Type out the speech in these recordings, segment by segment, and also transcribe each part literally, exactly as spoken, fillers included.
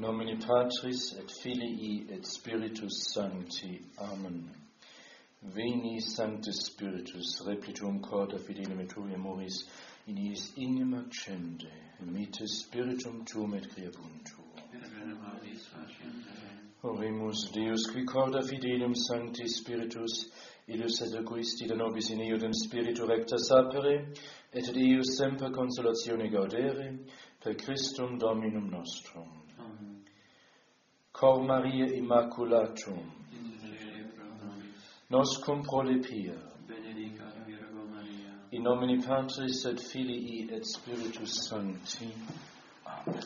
nomine Patris et Filii et Spiritus Sancti. Amen. Veni Sanctus Spiritus, replitum corda fidelum et tuae amoris, in iis ignem accende, mite spiritum tuum et creabuntur. Oremus Deus, qui corda fidelum Sancti Spiritus, ilus et aguisti da nobis in eodem spiritu recta sapere, et ad eius semper consolatione gaudere, per Christum Dominum nostrum. Amen. Cor Maria Immaculatum, noscum prolepia, benedicat Virgo Maria, in nomine Patris et Filii et Spiritus Sancti. Amen.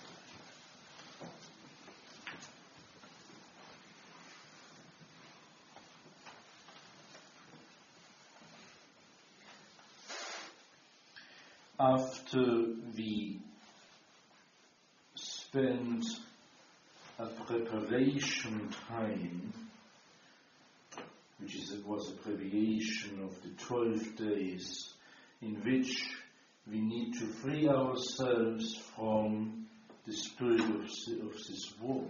After we spend a preparation time, which is, it was a abbreviation of the twelve days, in which we need to free ourselves from the spirit of, of this world.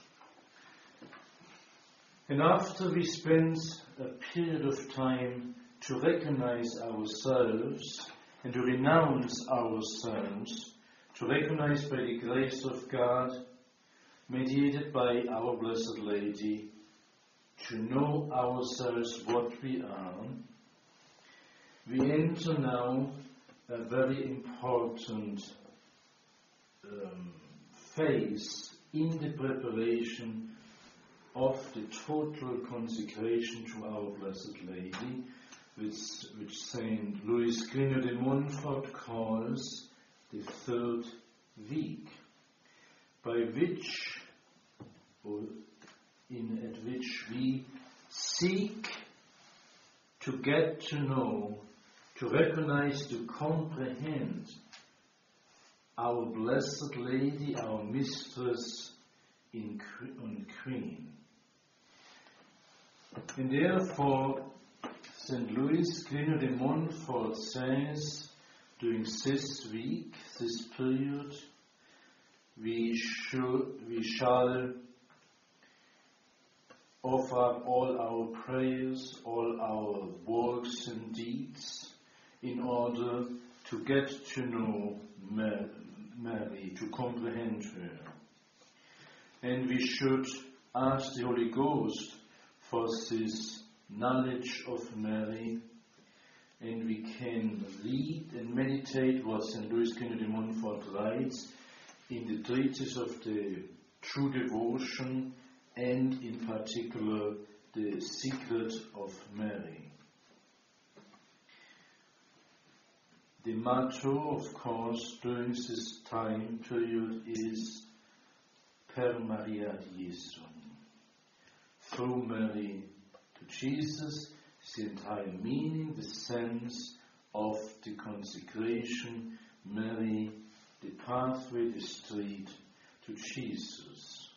And after we spend a period of time to recognize ourselves and to renounce ourselves, to recognize by the grace of God, mediated by our Blessed Lady, to know ourselves what we are, we enter now a very important um, phase in the preparation of the total consecration to our Blessed Lady, which, which Saint Louis Grignion de Montfort calls the third week, by which, or in at which we seek to get to know, to recognize, to comprehend our Blessed Lady, our Mistress and Queen. And therefore, Saint Louis Grignion de Montfort says, during this week, this period, we, should, we shall offer all our prayers, all our works and deeds, in order to get to know Mary, to comprehend her. And we should ask the Holy Ghost for this knowledge of Mary, and we can read and meditate what Saint Louis Grignion de Montfort writes in the treatise of the True Devotion, and in particular the Secret of Mary. The motto, of course, during this time period is Per Maria ad Jesum, through Mary to Jesus. The entire meaning, the sense of the consecration, Mary, the pathway, the street to Jesus.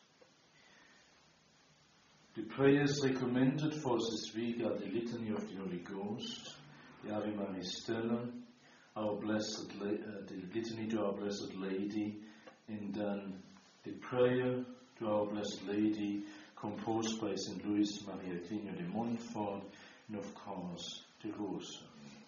The prayers recommended for this week are the Litany of the Holy Ghost, the Ave Maris Stella, our Blessed La- uh, the Litany to our Blessed Lady, and then the prayer to our Blessed Lady, composed by Saint Louis Maria Grignion de Montfort, and of course the Rosary.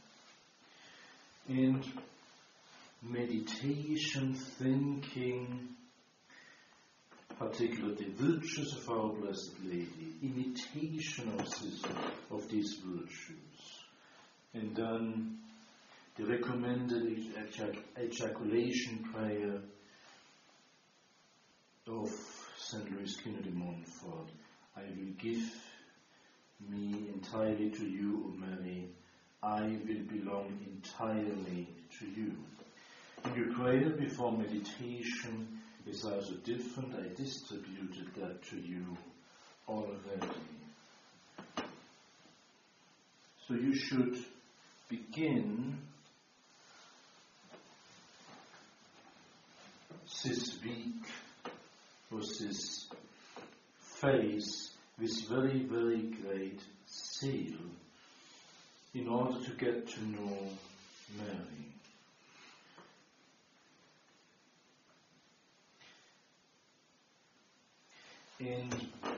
And meditation, thinking, particularly the virtues of our Blessed Lady, imitation of, this, of these virtues, and then the recommended ejac- ejaculation prayer of Saint Louis Grignion de Montfort. I will give me entirely to you, O Mary. I will belong entirely to you. And your prayer before meditation is also different. I distributed that to you already. So you should begin this week, or this phase, with very, very great zeal, in order to get to know Mary. And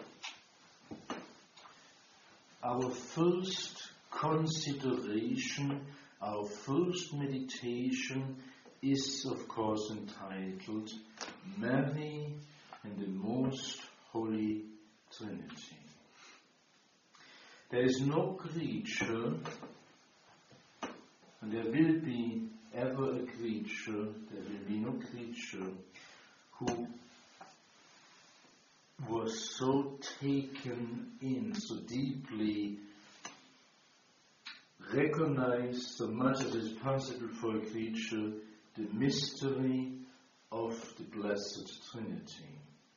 our first consideration, our first meditation is of course entitled Mary and the Most Holy Trinity. There is no creature, and there will be ever a creature, there will be no creature who was so taken in, so deeply recognized, so much as is possible for a creature, the mystery of the Blessed Trinity.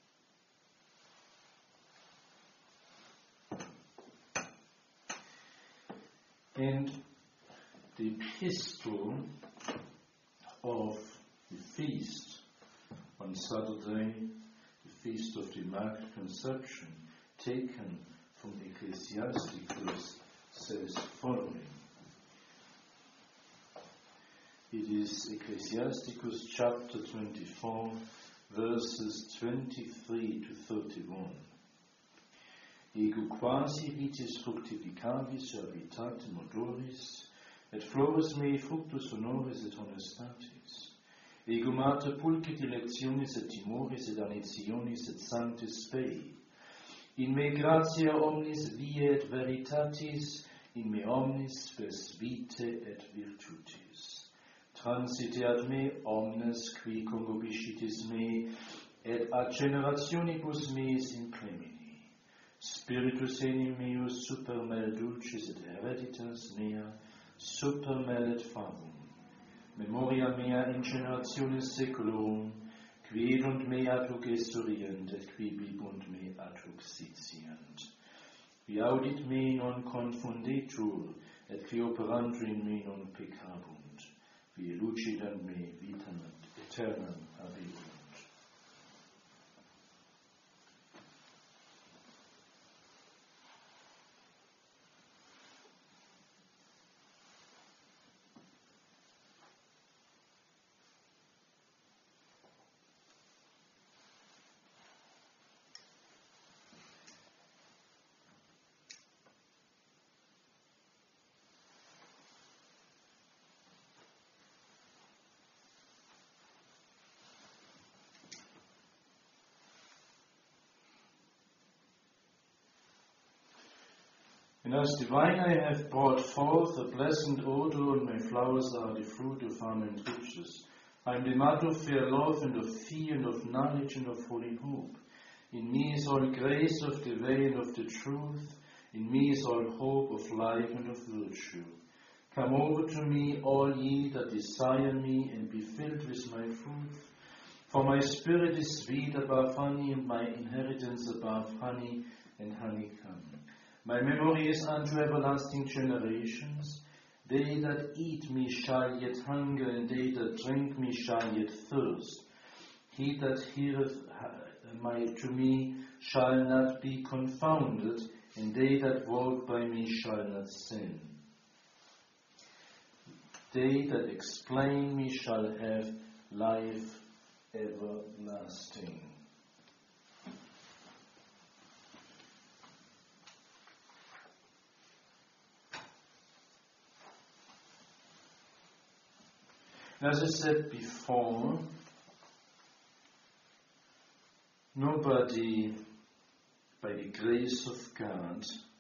And the epistle of the feast on Saturday, the feast of the Immaculate Conception, taken from Ecclesiasticus, says following. It is Ecclesiasticus chapter twenty-four, verses twenty-three to thirty-one. Ego quasi vitis fructificavis habitatem odoris, et flores mei fructus honoris et honestatis. Ego mater pulcit electionis et timoris et anitionis et sanctis spei. In me gratia omnis vie et veritatis, in me omnis spes vitae et virtutis. Transite ad me omnes qui concupiscitis me, et ad generationibus meis in clemini. Spiritus enim meus super mel dulcis et hereditas mea, super mel et favum. Memoria mea in generationis saeculorum, qui erunt me ad hoc esurient, et qui bibunt me ad hoc sitient. Qui audit me non confundetur, et qui operantur in me non peccabunt. Qui elucidant me vitam aeternam habebunt. And as the vine I have brought forth a pleasant odor, and my flowers are the fruit of almond riches. I am the mother of fair love, and of fear, and of knowledge, and of holy hope. In me is all grace of the way and of the truth. In me is all hope of life and of virtue. Come over to me, all ye that desire me, and be filled with my fruit. For my spirit is sweet above honey, and my inheritance above honey and honeycomb. My memory is unto everlasting generations. They that eat me shall yet hunger, and they that drink me shall yet thirst. He that heareth my, to me shall not be confounded, and they that walk by me shall not sin. They that explain me shall have life everlasting. As I said before, nobody, by the grace of God,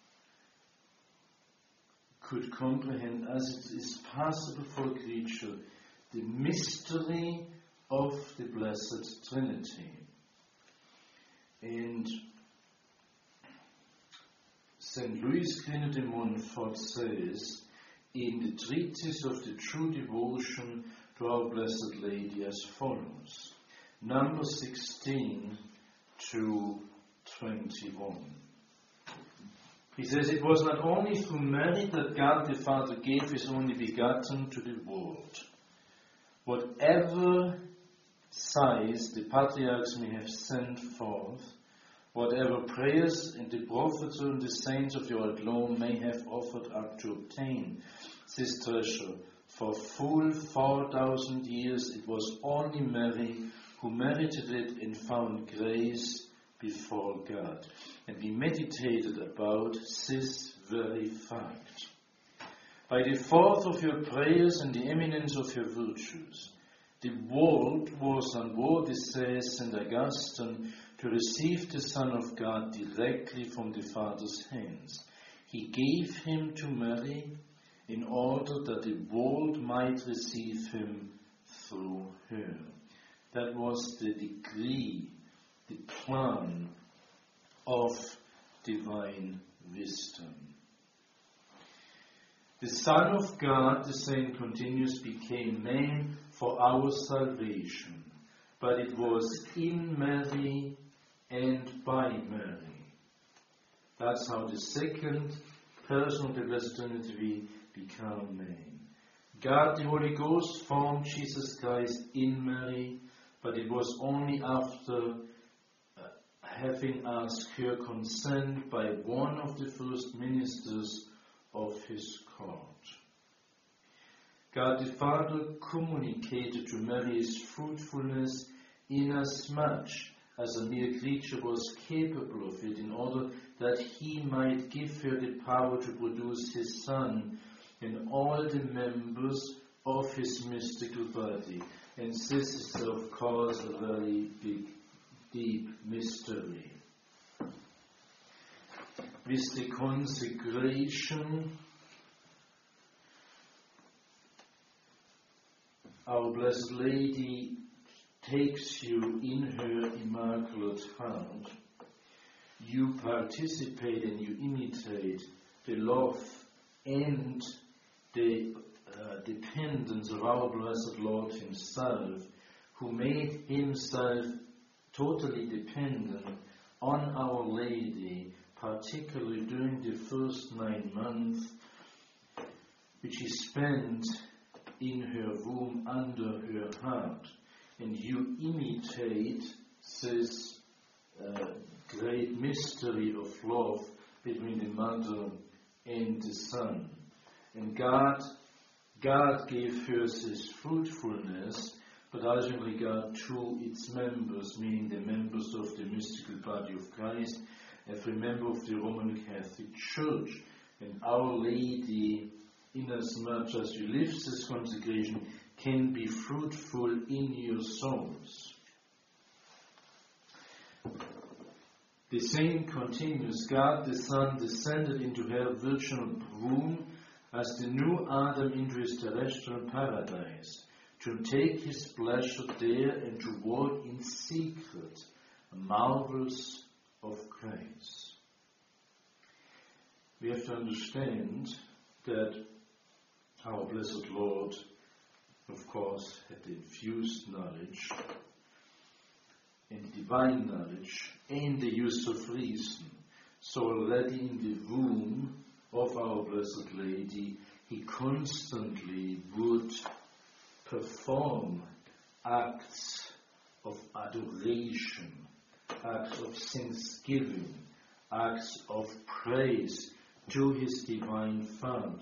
could comprehend, as it is possible for a creature, the mystery of the Blessed Trinity. And Saint Louis Quino de Montfort says, in the treatise of the true devotion to our Blessed Lady, as follows. Number sixteen to twenty-one. He says, it was not only through Mary that God the Father gave His only begotten to the world. Whatever sighs the patriarchs may have sent forth, whatever prayers and the prophets and the saints of the old law may have offered up to obtain this treasure, for full four thousand years it was only Mary who merited it and found grace before God. And we meditated about this very fact. By the force of your prayers and the eminence of your virtues, the world was unworthy, says Saint Augustine, to receive the Son of God directly from the Father's hands. He gave him to Mary in order that the world might receive him through her. That was the decree, the plan of divine wisdom. The Son of God, the saint continues, became man for our salvation, but it was in Mary and by Mary. That's how the second person of the Blessed Trinity became man. God, the Holy Ghost, formed Jesus Christ in Mary, but it was only after uh, having asked her consent by one of the first ministers of his court. God the Father communicated to Mary his fruitfulness inasmuch as a mere creature was capable of it, in order that he might give her the power to produce his Son in all the members of his mystical body. And this is, of course, a very big, deep mystery. With the consecration, our Blessed Lady takes you in her Immaculate Heart. You participate and you imitate the love and the uh, dependence of our Blessed Lord himself, who made himself totally dependent on Our Lady, particularly during the first nine months, which he spent in her womb under her heart. And you imitate this uh, great mystery of love between the mother and the son. And God, God gave her this fruitfulness, but ultimately God to its members, meaning the members of the mystical body of Christ, every member of the Roman Catholic Church. And Our Lady, inasmuch as you live this consecration, can be fruitful in your souls. The saint continues, God the Son descended into her virginal womb as the new Adam into his terrestrial paradise, to take his pleasure there and to work in secret marvels of grace. We have to understand that our Blessed Lord, of course, had the infused knowledge and divine knowledge and the use of reason. So already in the womb of our Blessed Lady, he constantly would perform acts of adoration, acts of thanksgiving, acts of praise to his divine Father.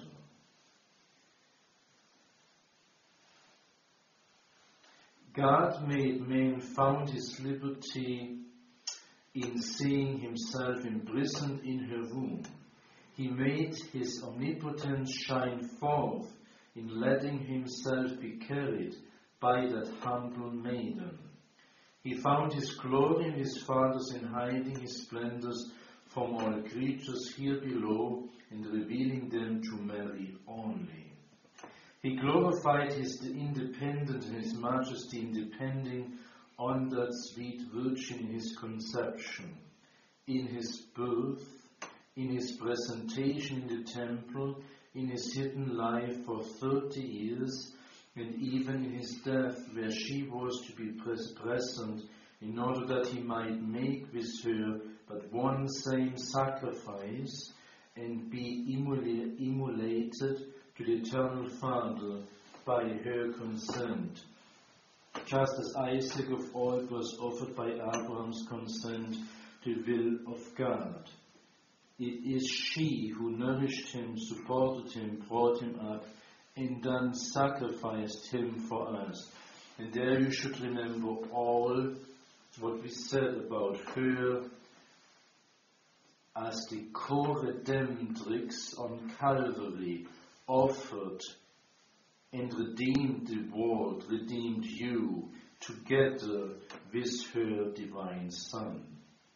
God made man found his liberty in seeing himself imprisoned in her womb. He made his omnipotence shine forth in letting himself be carried by that humble maiden. He found his glory in his Father's in hiding his splendors from all creatures here below and revealing them to Mary only. He glorified his independence and his majesty in depending on that sweet Virgin in his conception, in his birth, in his presentation in the temple, in his hidden life for thirty years, and even in his death, where she was to be present, in order that he might make with her but one same sacrifice and be immolated to the eternal Father by her consent, just as Isaac of old was offered by Abraham's consent to the will of God. It is she who nourished him, supported him, brought him up, and then sacrificed him for us. And there you should remember all what we said about her as the co-redemptrix on Calvary, offered and redeemed the world, redeemed you, together with her divine Son.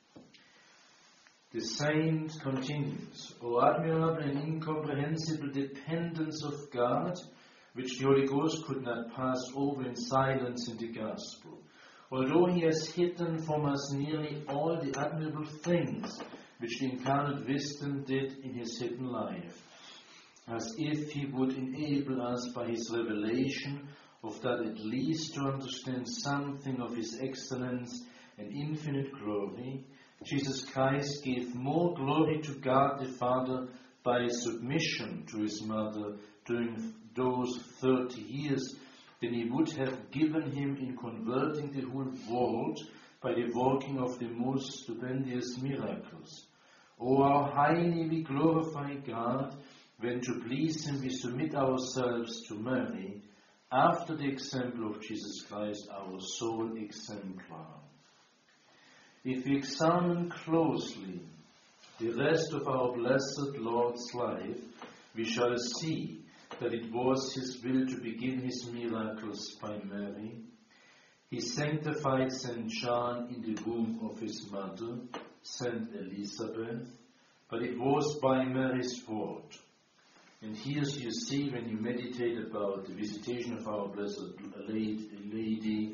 The saint continues, O admirable and incomprehensible dependence of God, which the Holy Ghost could not pass over in silence in the Gospel, although he has hidden from us nearly all the admirable things which the incarnate wisdom did in his hidden life, as if he would enable us by his revelation of that at least to understand something of his excellence and infinite glory, Jesus Christ gave more glory to God the Father by submission to his mother during those thirty years than he would have given him in converting the whole world by the working of the most stupendous miracles. Oh, how highly we glorify God when to please him we submit ourselves to Mary, after the example of Jesus Christ, our sole exemplar. If we examine closely the rest of our blessed Lord's life, we shall see that it was his will to begin his miracles by Mary. He sanctified Saint John in the womb of his mother, Saint Elizabeth, but it was by Mary's word. And here you see, when you meditate about the visitation of our Blessed Lady,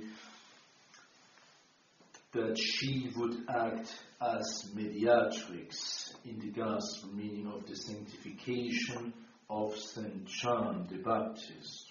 that she would act as mediatrix in the gospel, meaning of the sanctification of Saint John the Baptist.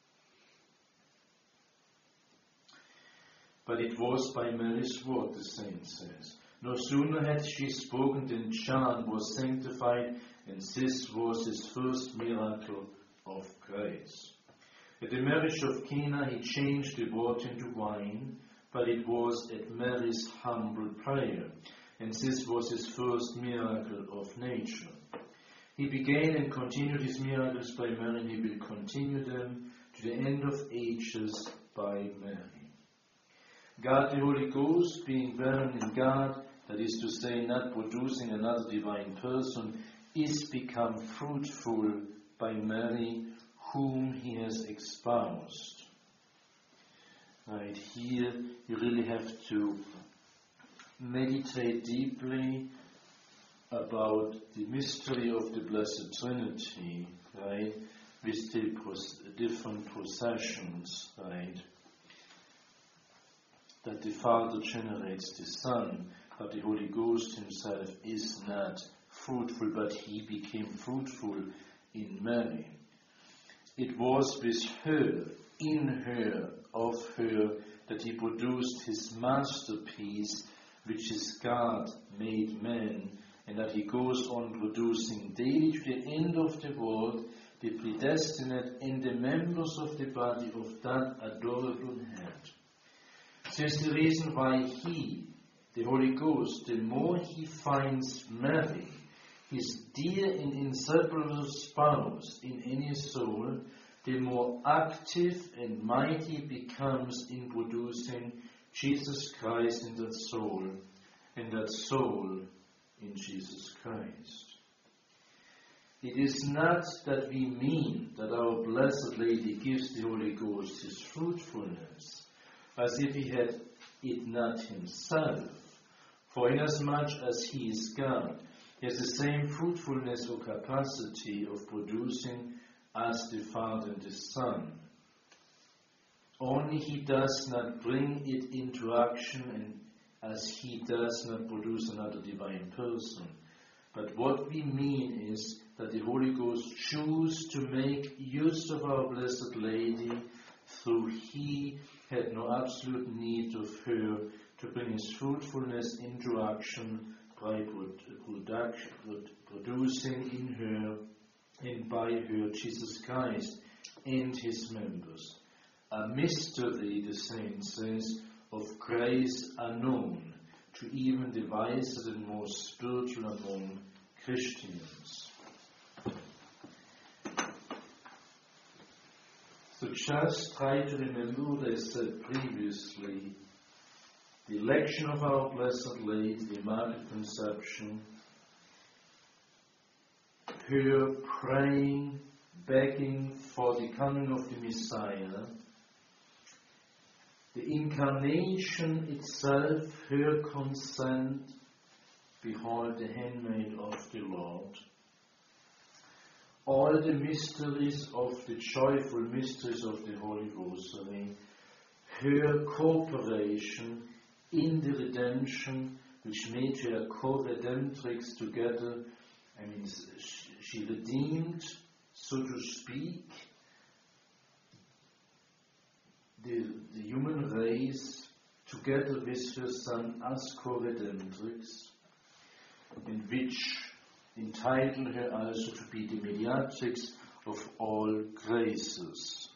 But it was by Mary's word, the saint says. No sooner had she spoken than John was sanctified, and this was his first miracle of grace. At the marriage of Cana he changed the water into wine, but it was at Mary's humble prayer, and this was his first miracle of nature. He began and continued his miracles by Mary, and he will continue them to the end of ages by Mary. God the Holy Ghost, being born in God, that is to say, not producing another divine person, is become fruitful by Mary, whom he has espoused. Right here, you really have to meditate deeply about the mystery of the Blessed Trinity, right, with the different processions, right, that the Father generates the Son, but the Holy Ghost himself is not fruitful, but he became fruitful in Mary. It was with her, in her, of her, that he produced his masterpiece, which is God made man, and that he goes on producing daily to the end of the world the predestinate and the members of the body of that adorable head. This is the reason why he, the Holy Ghost, the more he finds Mary, his dear and inseparable spouse in any soul, the more active and mighty becomes in producing Jesus Christ in that soul, and that soul in Jesus Christ. It is not that we mean that our Blessed Lady gives the Holy Ghost his fruitfulness, as if he had it not himself, for inasmuch as he is God, he has the same fruitfulness or capacity of producing as the Father and the Son. Only he does not bring it into action, and as he does not produce another divine person. But what we mean is that the Holy Ghost chooses to make use of our Blessed Lady, though he had no absolute need of her to bring his fruitfulness into action by producing in her and by her Jesus Christ and his members. A mystery, the saint says, of grace unknown to even the wisest and most spiritual among Christians. So just try to remember what I said previously, the election of our Blessed Lady, the Immaculate Conception, her praying, begging for the coming of the Messiah, the Incarnation itself, her consent, behold the handmaid of the Lord, all the mysteries of the joyful mysteries of the Holy Rosary, her cooperation in the redemption, which made her co-redemptrix together. I mean, she redeemed, so to speak, the, the human race together with her Son as co-redemptrix, in which entitled her also to be the mediatrix of all graces.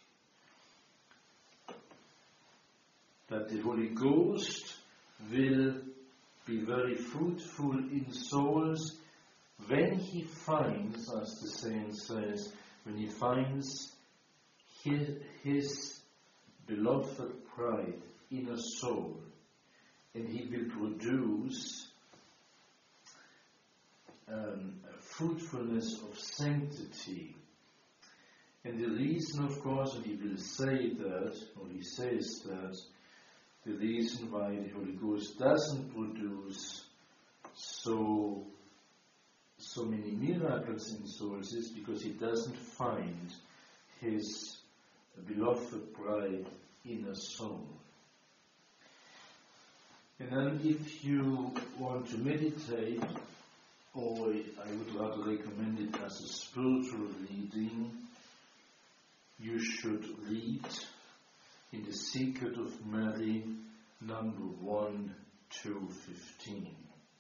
That the Holy Ghost will be very fruitful in souls when he finds, as the saint says, when he finds his, his beloved bride in a soul, and he will produce um, a fruitfulness of sanctity. And the reason, of course, and he will say that, or he says that, the reason why the Holy Ghost doesn't produce so so many miracles in souls is because he doesn't find his beloved bride in a soul. And then if you want to meditate, or I would rather recommend it as a spiritual reading, you should read in the Secret of Mary, number one to fifteen.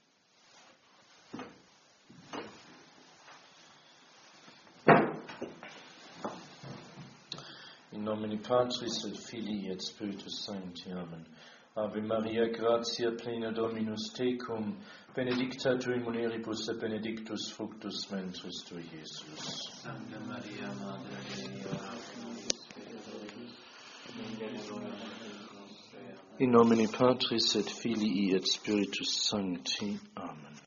In nomine Patris et Filii et Spiritus Sancti. Amen. Ave Maria, gratia plena Dominus tecum, benedicta tu in mulieribus et benedictus fructus ventris tui, Iesus. Sancta Maria, Madre Dei, ora pro nobis peccatoribus, in nomine Patris et Filii et Spiritus Sancti.